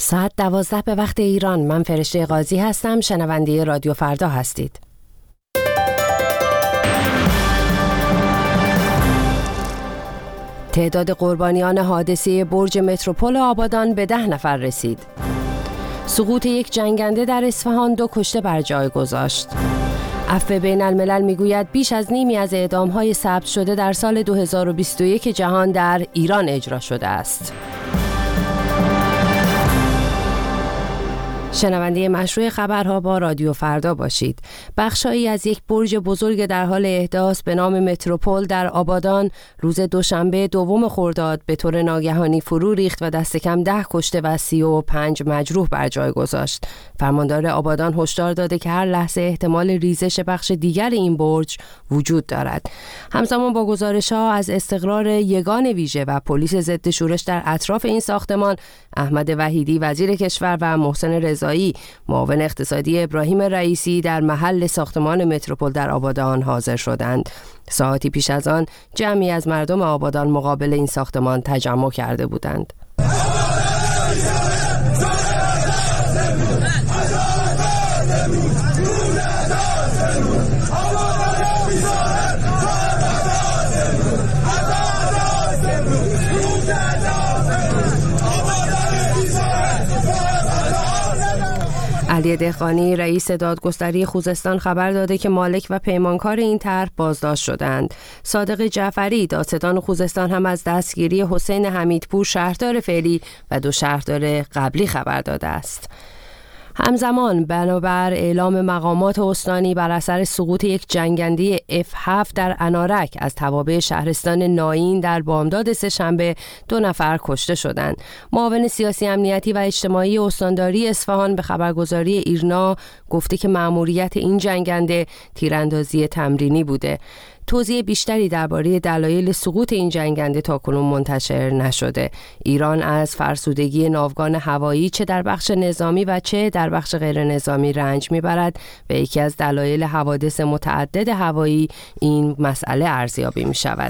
ساعت 12 به وقت ایران. من فرشته قاضی هستم. شنونده رادیو فردا هستید. تعداد قربانیان حادثه برج متروپول آبادان به 10 نفر رسید. سقوط یک جنگنده در اصفهان 2 کشته بر جای گذاشت. عفو بین الملل میگوید بیش از نیمی از اعدام‌های ثبت شده در سال 2021 جهان در ایران اجرا شده است. شنونده مشروع خبرها با رادیو فردا باشید. بخشایی از یک برج بزرگ در حال احداث به نام متروپول در آبادان روز دوشنبه 2 خرداد به طور ناگهانی فرو ریخت و دست کم 10 کشته و 35 مجروح بر جای گذاشت. فرماندار آبادان هشدار داده که هر لحظه احتمال ریزش بخش دیگر این برج وجود دارد. همزمان با گزارش‌ها از استقرار یگان ویژه و پلیس ضد شورش در اطراف این ساختمان، احمد وحیدی وزیر کشور و محسن رضایی معاون اقتصادی ابراهیم رئیسی در محل ساختمان متروپول در آبادان حاضر شدند. ساعتی پیش از آن جمعی از مردم آبادان مقابل این ساختمان تجمع کرده بودند. علی دهقانی رئیس دادگستری خوزستان خبر داده که مالک و پیمانکار این طرح بازداشت شدند. صادق جعفری دادستان خوزستان هم از دستگیری حسین حمیدپور شهردار فعلی و 2 شهردار قبلی خبر داده است. همزمان بنابر اعلام مقامات استانی بر اثر سقوط یک جنگنده F7 در انارک از توابع شهرستان ناین در بامداد سه‌شنبه 2 نفر کشته شدند. معاون سیاسی امنیتی و اجتماعی استانداری اصفهان به خبرگزاری ایرنا گفته که مأموریت این جنگنده تیراندازی تمرینی بوده. توضیح بیشتری درباره دلایل سقوط این جنگنده تاکنون منتشر نشده. ایران از فرسودگی ناوگان هوایی چه در بخش نظامی و چه در بخش غیر نظامی رنج میبرد و یکی از دلایل حوادث متعدد هوایی این مسئله ارزیابی می شود.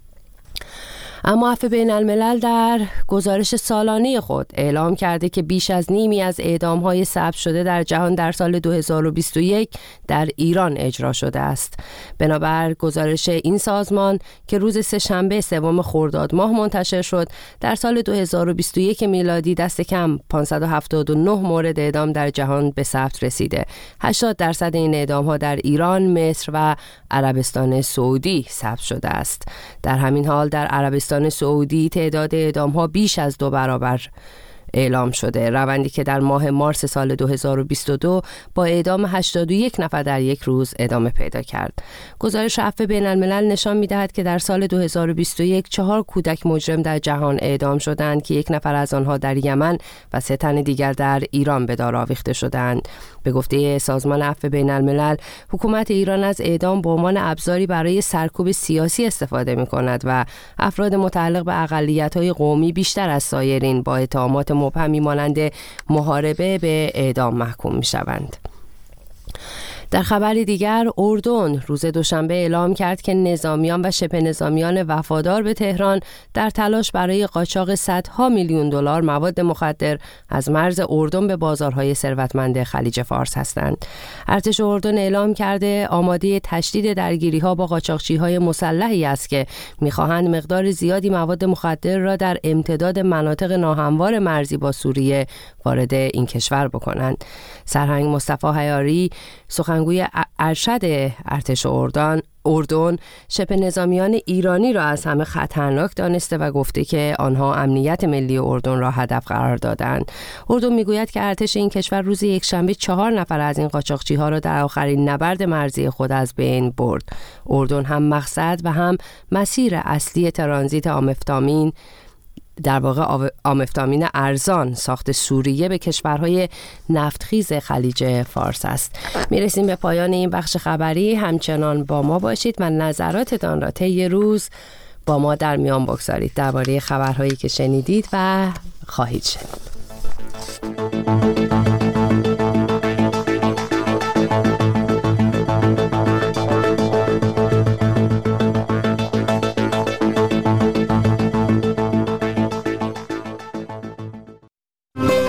اما عفو بین الملل در گزارش سالانه خود اعلام کرده که بیش از نیمی از اعدام‌های ثبت شده در جهان در سال 2021 در ایران اجرا شده است. بنابر گزارش این سازمان که روز سه‌شنبه 3 خرداد ماه منتشر شد، در سال 2021 میلادی دست کم 579 مورد اعدام در جهان به ثبت رسیده. 80% این اعدام‌ها در ایران، مصر و عربستان سعودی ثبت شده است. در همین حال در عربستان سعودی تعداد اعدام‌ها بیش از 2 برابر اعلام شده، روندی که در ماه مارس سال 2022 با اعدام 81 نفر در یک روز ادامه پیدا کرد. گزارش عفو بین الملل نشان می‌دهد که در سال 2021 4 کودک مجرم در جهان اعدام شدند که 1 نفر از آنها در یمن و 3 تن دیگر در ایران به دار آویخته شدند. به گفته سازمان عفو بین الملل، حکومت ایران از اعدام به عنوان ابزاری برای سرکوب سیاسی استفاده می‌کند و افراد متعلق به اقلیت‌های قومی بیشتر از سایرین با اتهامات مبهمی مانند محاربه به اعدام محکوم می‌شوند. در خبر دیگر، اردن روز دوشنبه اعلام کرد که نظامیان و شبه نظامیان وفادار به تهران در تلاش برای قاچاق صدها میلیون دلار مواد مخدر از مرز اردن به بازارهای ثروتمند خلیج فارس هستند. ارتش اردن اعلام کرده آماده تشدید درگیری‌ها با قاچاقچی‌های مسلحی است که می‌خواهند مقدار زیادی مواد مخدر را در امتداد مناطق ناهموار مرزی با سوریه وارد این کشور بکنند. سرهنگ مصطفی حیاری سخنگوی ارشد ارتش اردن شبه نظامیان ایرانی را از همه خطرناک دانسته و گفته که آنها امنیت ملی اردن را هدف قرار دادند. اردن میگوید که ارتش این کشور روز یکشنبه 4 نفر از این قاچاقچی‌ها را در آخرین نبرد مرزی خود از بین برد. اردن هم مقصد و هم مسیر اصلی ترانزیت آمفتامین، در واقع آمفتامین ارزان ساخت سوریه به کشورهای نفتخیز خلیج فارس است. میرسیم به پایان این بخش خبری. همچنان با ما باشید و نظراتتان را طی روز با ما در میان بگذارید درباره خبرهایی که شنیدید و خواهید شنید.